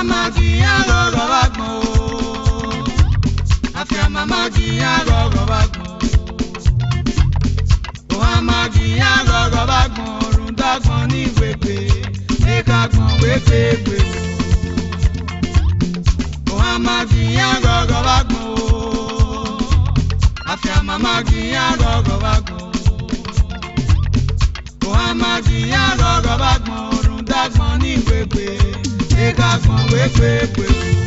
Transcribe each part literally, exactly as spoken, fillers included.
Amagi agogo bagmo. Afia mamagi agogo bagmo. O amagi agogo bagmo. Rundagbon ni wepe. Ekagbon wepe wepe. O amagi agogo bagmo. Afia mamagi agogo bagmo. O amagi agogo bagmo. Rundagbon ni wepe. Ekagbon wepe wepe.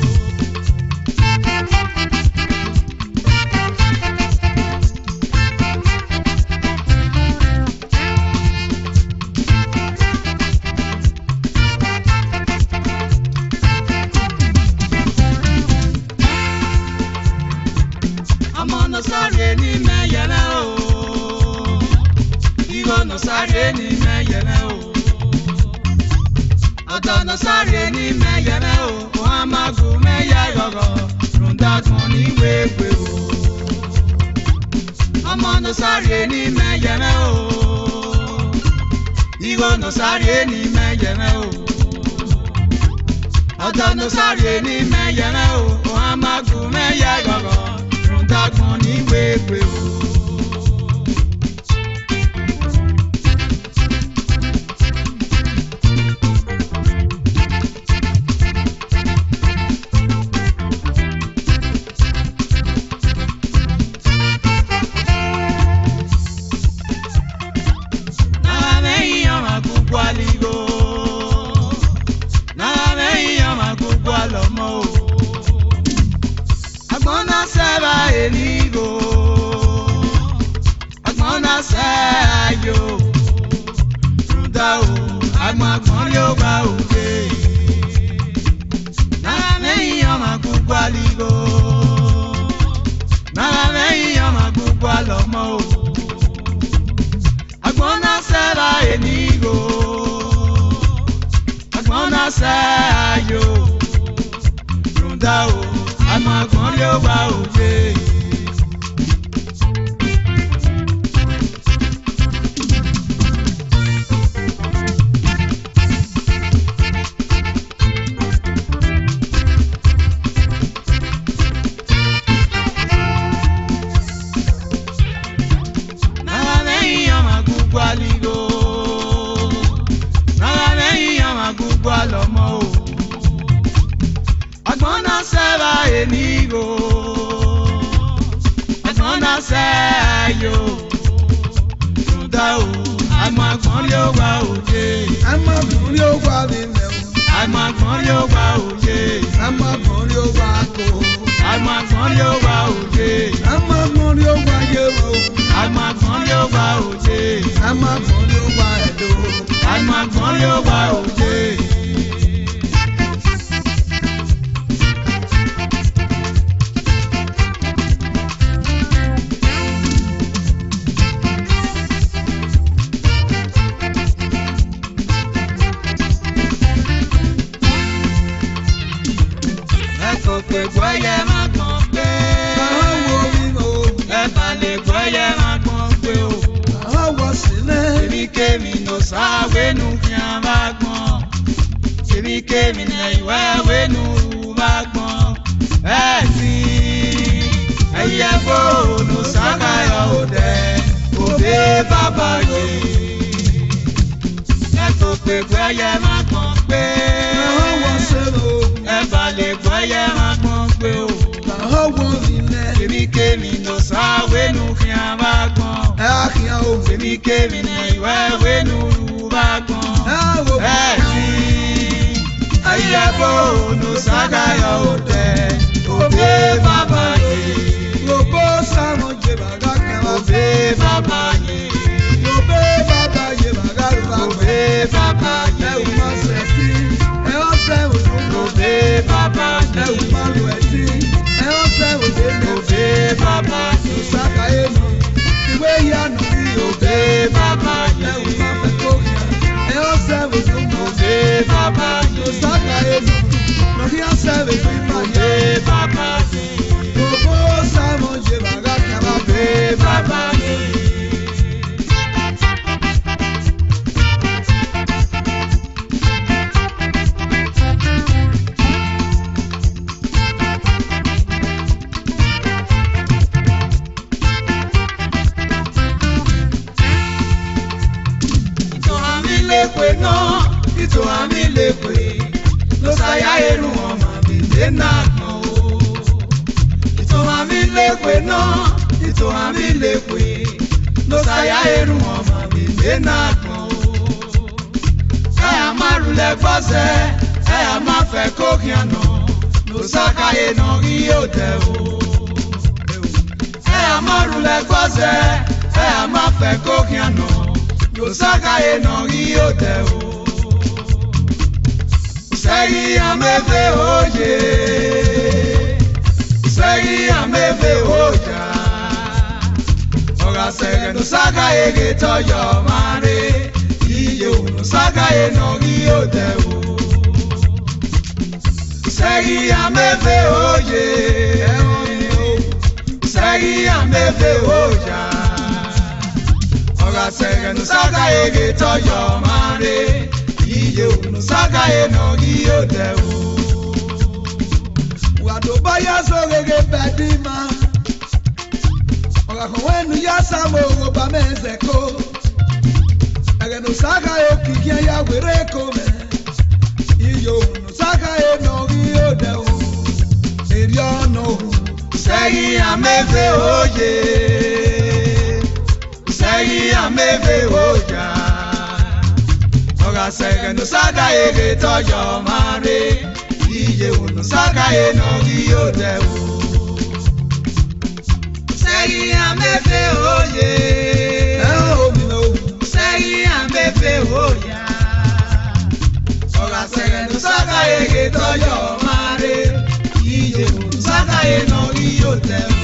No sáré ní mẹ́yẹ̀rẹ́ o, ìwọ no sáré ní mẹ́yẹ̀rẹ́ o, ọ̀dọ́ no sáré ní mẹ́yẹ̀rẹ́ o, wọ́n á máa gùn mẹ́yà yọ̀rọ̀, Rundagbon ní wégbé o. Ọmọ no sáré ní mẹ́yẹ̀rẹ́ o, ìwọ no sáré ní mẹ́yẹ̀rẹ́ o, ọ̀dọ́ no sáré ní mẹ́yẹ̀rẹ́ o, wọ́n á máa gùn mẹ́yà yọ̀rọ̀. Rundagbon ni wepe o. Na me yama kugwaligo. Na me yama kugwalomo. Agbona seba enigo, agbona sayo, Runda o, agmagbon yo ba oge. Na me yama kugwaligo, na me yama kugwalomo. Agbona seba enigo, agbona sayo, Runda o. Agmagbon yo ba oge. Na me yama kugwaligo, na me yama kugwalomo. Agbona seba enigo, agbona sayo, Runda o, agmagbon yo ba oge. Agmagbon yo ba nílẹ̀ o. Agmagbon yo ba oge. Agmagbon yo ba ko. Agmagbon yo ba oge. Agmagbon yo ba yero. Agmagbon yo ba oge. Agmagbon yo ba edo. Agmagbon yo ba oge. Pé gbọ́yẹ má gbọ́n pé. Àwọn wo mi o. Ẹ̀fà lè gbọ́yẹ má gbọ́n pé o. Àwọn wọ sílẹ̀. Èmi kémi ló sáwénu kí a má gbọ́n. Èmi kémi ní ìwé wénu má gbọ́n. Bẹ́ẹ̀ ni ẹyẹ fóònù sákàyọ̀ òde òde bàbá yìí. Ẹ̀fọ́ pé gbọ́yẹ má gbọ́n pé. Àwọn wọ sílẹ̀ o. Ẹ̀fà lè gbọ́yẹ má gbọ́n pé o. Àwọn wo nílẹ̀. Èmi kémi ló sáwénu kí a má gbọ́n. Ẹ á kí a o. Èmi kémi ní ìwé wénu má gbọ́n. Àwọn Bẹ́ẹ̀ ni ẹyẹ fóònù sákàyọ̀ òde òde bàbá yìí. Gbogbo sáwọn jẹ bàgá kẹwàá. Òde bàbá yìí. Gbogbo bàbá yẹ bàgá rúbà. Òde bàbá Ẹ ò yìí. má ṣe sí. Ẹ ó ṣe òdòdó. Òde bàbá Ẹ ò yìí. má lọ ẹtí. Ẹ ó ṣe òdòdó. Òde bàbá yìí. Ìsàkàyé nù. Ìwé ìyanu rí o. Òde bàbá Ẹ ò yìí. má fẹ́ kó yẹ. Ẹ ó ṣe òdòdó. Òde bàbá yìí. Ìsàkàyé nù. Lọ́kí á ṣe òdòdó ìbàjẹ́. Òde bàbá yìí. Gbogbo sáwọn jẹ bàgá kẹwàá. Òde bàbá yìí. saya enu ọmọ mi lé náà kan o. Ìtò àmì lè pè náà, ìtò àmì lè pè. Ló saya enu ọmọ mi lé náà kan o. Ẹ̀yà máa rulẹ̀ gbọ́sẹ̀, ẹ̀yà máa fẹ́ kókì àná. Ló sákàyé náà rí òde o. Ẹ̀yà máa rulẹ̀ gbọ́sẹ̀, ẹ̀yà máa fẹ́ kókì àná. Ló sákàyé náà rí òde o. Sẹ́yí àmẹ́fẹ́ òye, sẹ́yí àmẹ́fẹ́ òjà. Ọ̀rọ̀ sẹ̀rẹ̀ ló sákàyé gé tọ́jọ́ máa rí. Iye òun sákàyé náà rí òde o. Sẹ́yí àmẹ́fẹ́ òye, sẹ́yí àmẹ́fẹ́ òjà. Ọ̀rọ̀ sẹ̀rẹ̀ ló sákàyé gé tọ́jọ́ máa rí. Iye òun sákàyé náà rí òde o. Wàdó bá yá sórege bẹ̀dí ma. Ọ̀rọ̀ kan wẹ́nu yá sámo òròbá mẹ́sẹ̀ kó. Ẹ̀rẹ̀nù sákàyé kìkì ẹ̀yà wéré kó mẹ́. Iye òun sákàyé náà rí òde o. Èrè ọ̀nà òun. Sẹ́yìn àmẹ́fẹ́ òye, sẹ́yìn àmẹ́fẹ́ òjà. Ọ̀rọ̀ sẹ̀rẹ̀ ló sákàyé gé tọ́jọ́ máa rí. Iye òun sákàyé náà rí òde o. Sẹ́yìn àmẹ́fẹ́ òye, sẹ́yìn àmẹ́fẹ́ òyà. Ọ̀rọ̀ sẹ̀rẹ̀ ló sákàyé gé tọ́jọ́ máa rí. Iye òun sákàyé náà rí òde o.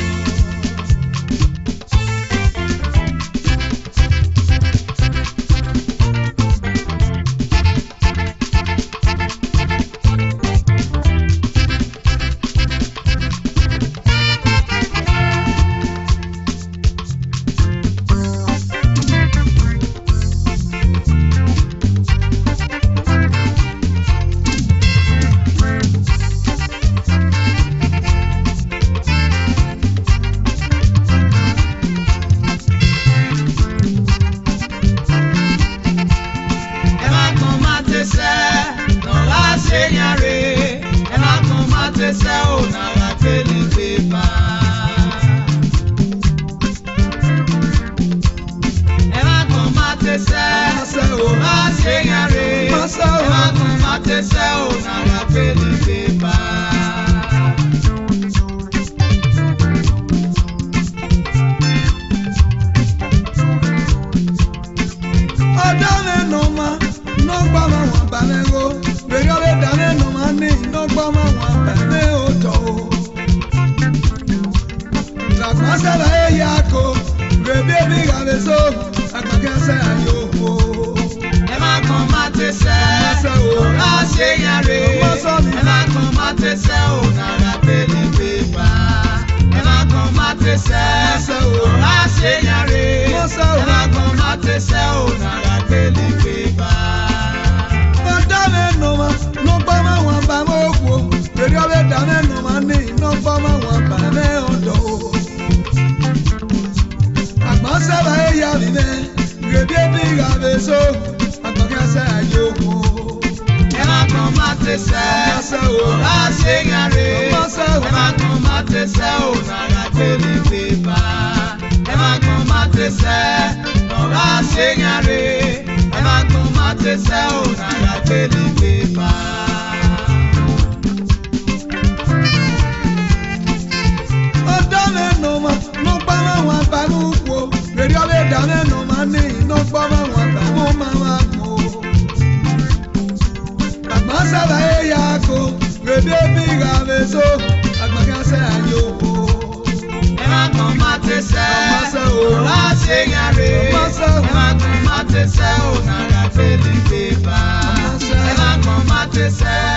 Say